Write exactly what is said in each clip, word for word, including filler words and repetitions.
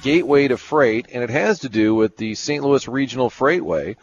gateway to freight, and it has to do with the Saint Louis Regional Freightway,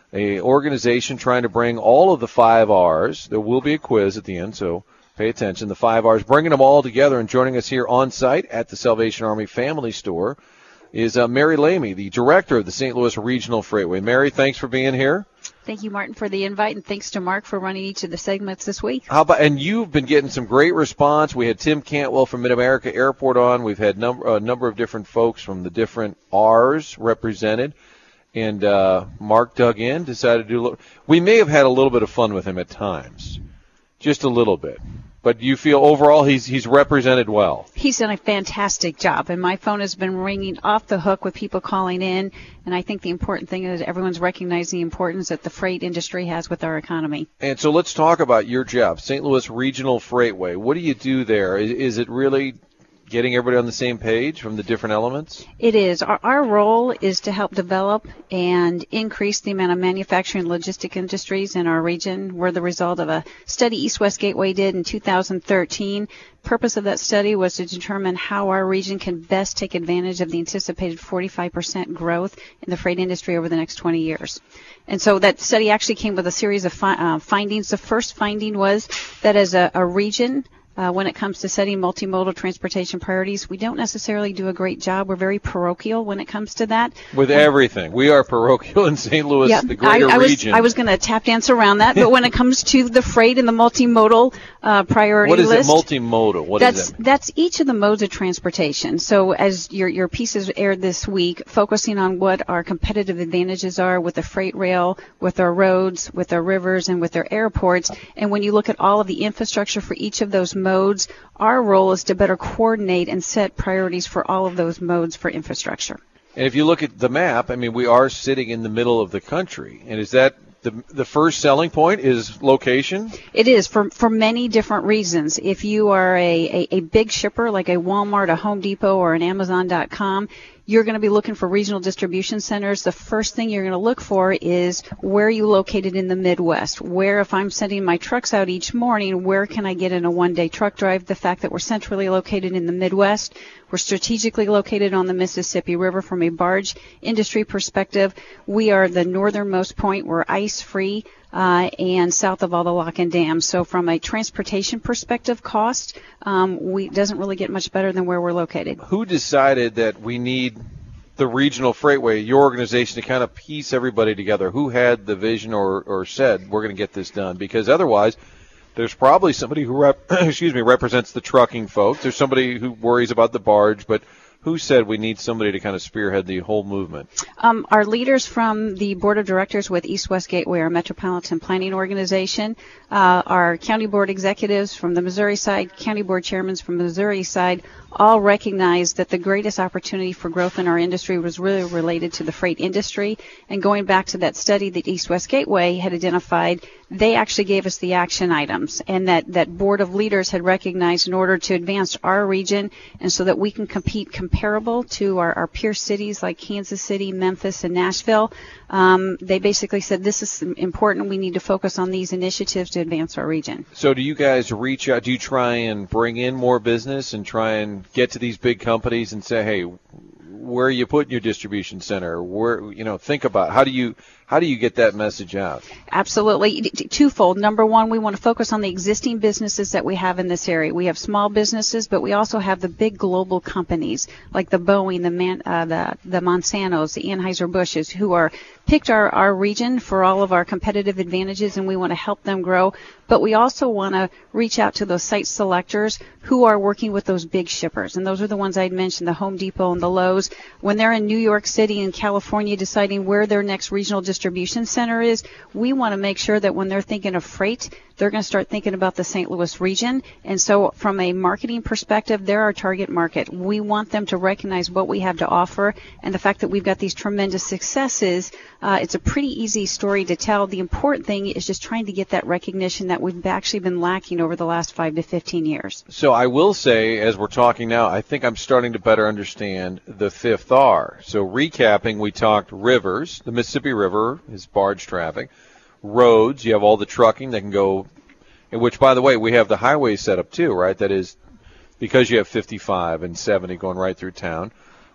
a organization trying to bring all of the five R's. There will be a quiz at the end, so pay attention. The five R's, bringing them all together, and joining us here on site at the Salvation Army Family Store is uh, Mary Lamy, the director of the Saint Louis Regional Freightway. Mary, thanks for being here. Thank you, Martin, for the invite, and thanks to Mark for running each of the segments this week. How about, and you've been getting some great response. We had Tim Cantwell from Mid-America Airport on. We've had number, a number of different folks from the different R's represented. And uh, Mark dug in, decided to do a little. We may have had a little bit of fun with him at times, just a little bit. But you feel overall he's he's represented well. He's done a fantastic job, and my phone has been ringing off the hook with people calling in. And I think the important thing is everyone's recognizing the importance that the freight industry has with our economy. And so let's talk about your job, Saint Louis Regional Freightway. What do you do there? Is, is it really getting everybody on the same page from the different elements? It is. Our, our role is to help develop and increase the amount of manufacturing and logistic industries in our region. We're the result of a study East West Gateway did in two thousand thirteen. Purpose of that study was to determine how our region can best take advantage of the anticipated forty-five percent growth in the freight industry over the next twenty years. And so that study actually came with a series of fi- uh, findings. The first finding was that as a, a region, Uh, when it comes to setting multimodal transportation priorities, we don't necessarily do a great job. We're very parochial when it comes to that. With um, everything. We are parochial in Saint Louis, yeah, the greater I, I was, region. I was going to tap dance around that, but when it comes to the freight and the multimodal uh, priority list. What is list, it, multimodal? What that's, is that? That's each of the modes of transportation. So as your, your pieces aired this week, focusing on what our competitive advantages are with the freight rail, with our roads, with our rivers, and with our airports. And when you look at all of the infrastructure for each of those modes, our role is to better coordinate and set priorities for all of those modes for infrastructure. And if you look at the map, I mean, we are sitting in the middle of the country. And is that the the first selling point is location? It is for for many different reasons. If you are a, a, a big shipper like a Walmart, a Home Depot, or an Amazon dot com, you're going to be looking for regional distribution centers. The first thing you're going to look for is where are you located in the Midwest? Where, if I'm sending my trucks out each morning, where can I get in a one-day truck drive? The fact that we're centrally located in the Midwest, we're strategically located on the Mississippi River from a barge industry perspective. We are the northernmost point. We're ice-free. Uh, and south of all the lock and dams. So from a transportation perspective cost, um, we it doesn't really get much better than where we're located. Who decided that we need the Regional Freightway, your organization, to kind of piece everybody together? Who had the vision or, or said we're going to get this done? Because otherwise, there's probably somebody who rep, excuse me represents the trucking folks. There's somebody who worries about the barge, but who said we need somebody to kind of spearhead the whole movement? Um, our leaders from the board of directors with East West Gateway, our metropolitan planning organization, uh, our county board executives from the Missouri side, county board chairmen from the Missouri side, all recognized that the greatest opportunity for growth in our industry was really related to the freight industry. And going back to that study that East West Gateway had identified, they actually gave us the action items, and that, that board of leaders had recognized in order to advance our region and so that we can compete comparable to our, our peer cities like Kansas City, Memphis, and Nashville, um, they basically said this is important. We need to focus on these initiatives to advance our region. So do you guys reach out? Do you try and bring in more business and try and get to these big companies and say, hey, where are you putting your distribution center? Where, you know, think about how do you how do you get that message out? Absolutely. Twofold. Number one, we want to focus on the existing businesses that we have in this area. We have small businesses, but we also have the big global companies like the Boeing, the Man, uh, the, the Monsantos, the Anheuser-Busch's, who are picked our, our region for all of our competitive advantages, and we want to help them grow. But we also want to reach out to those site selectors who are working with those big shippers. And those are the ones I'd mentioned, the Home Depot and the Lowe's. When they're in New York City and California deciding where their next regional distribution center is, we want to make sure that when they're thinking of freight, they're going to start thinking about the Saint Louis region. And so from a marketing perspective, they're our target market. We want them to recognize what we have to offer and the fact that we've got these tremendous successes. Uh, it's a pretty easy story to tell. The important thing is just trying to get that recognition that we've actually been lacking over the last five to fifteen years. So I will say, as we're talking now, I think I'm starting to better understand the fifth R. So recapping, we talked rivers. The Mississippi River is barge traffic. Roads, you have all the trucking that can go, in which, by the way, we have the highway set up too, right? That is because you have fifty-five and seventy going right through town.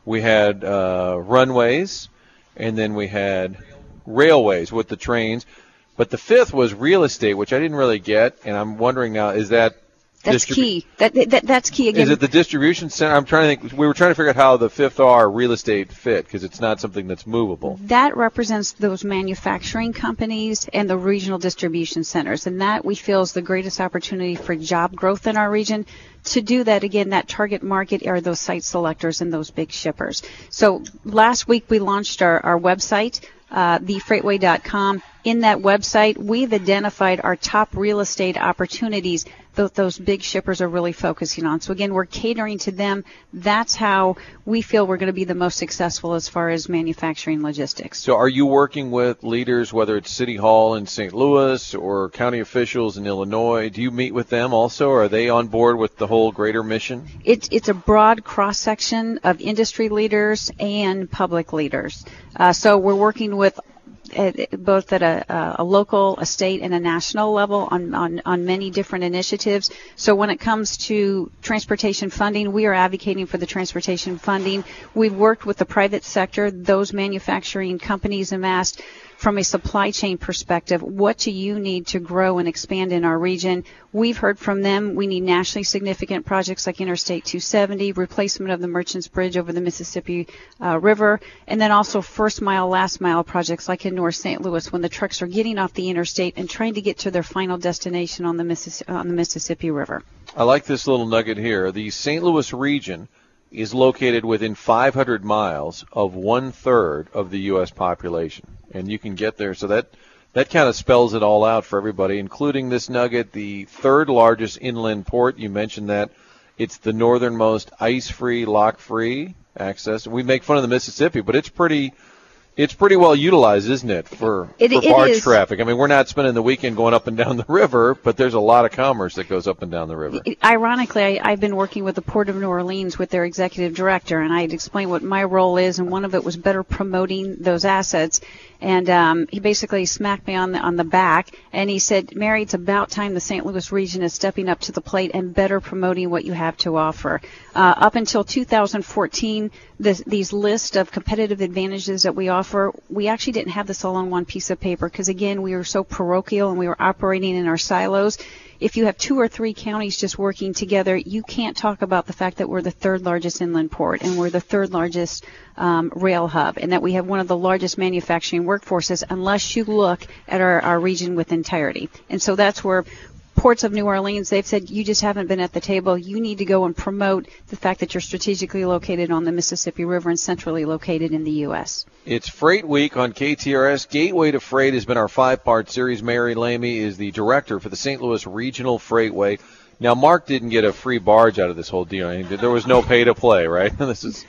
we had uh, runways, and then we had railways with the trains. But the fifth was real estate, which I didn't really get, and I'm wondering now, is that That's distribu- key. That, that That's key again. Is it the distribution center? I'm trying to think. We were trying to figure out how the fifth R real estate fit, because it's not something that's movable. That represents those manufacturing companies and the regional distribution centers, and that we feel is the greatest opportunity for job growth in our region. To do that, again, that target market are those site selectors and those big shippers. So last week we launched our, our website, uh, the freightway dot com. In that website, we've identified our top real estate opportunities that those big shippers are really focusing on. So again, we're catering to them. That's how we feel we're going to be the most successful as far as manufacturing logistics. So are you working with leaders, whether it's City Hall in Saint Louis or county officials in Illinois? Do you meet with them also? Or are they on board with the whole greater mission? It's, it's a broad cross-section of industry leaders and public leaders. Uh, so we're working with both at a, a local, a state, and a national level on, on, on many different initiatives. So when it comes to transportation funding, we are advocating for the transportation funding. We've worked with the private sector, those manufacturing companies, and asked, from a supply chain perspective, what do you need to grow and expand in our region? We've heard from them we need nationally significant projects like Interstate two seventy, replacement of the Merchants Bridge over the Mississippi uh, River, and then also first mile, last mile projects like in North Saint Louis when the trucks are getting off the interstate and trying to get to their final destination on the, Missis- on the Mississippi River. I like this little nugget here. The Saint Louis region is located within five hundred miles of one-third of the U S population. And you can get there. So that, that kind of spells it all out for everybody, including this nugget, the third largest inland port. You mentioned that. It's the northernmost ice-free, lock-free access. We make fun of the Mississippi, but it's pretty it's pretty well utilized, isn't it, for, it, for it barge is. traffic? I mean, we're not spending the weekend going up and down the river, but there's a lot of commerce that goes up and down the river. Ironically, I, I've been working with the Port of New Orleans with their executive director, and I had explained what my role is, and one of it was better promoting those assets. And um, he basically smacked me on the on the back, and he said, Mary, it's about time the Saint Louis region is stepping up to the plate and better promoting what you have to offer. Uh, up until two thousand fourteen, this, these list of competitive advantages that we offer, we actually didn't have this all on one piece of paper because, again, we were so parochial and we were operating in our silos. If you have two or three counties just working together, you can't talk about the fact that we're the third largest inland port and we're the third largest um, rail hub and that we have one of the largest manufacturing workforces unless you look at our, our region with entirety. And so that's where Ports of New Orleans, they've said, you just haven't been at the table. You need to go and promote the fact that you're strategically located on the Mississippi River and centrally located in the U S. It's Freight Week on K T R S. Gateway to Freight has been our five-part series. Mary Lamy is the director for the Saint Louis Regional Freightway. Now, Mark didn't get a free barge out of this whole deal. I mean, there was no pay to play, right? This is.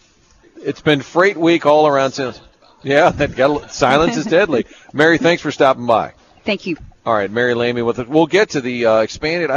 It's been Freight Week all around since. Yeah, that got, silence is deadly. Mary, thanks for stopping by. Thank you. All right, Mary Lamy with us. We'll get to the uh, expanded.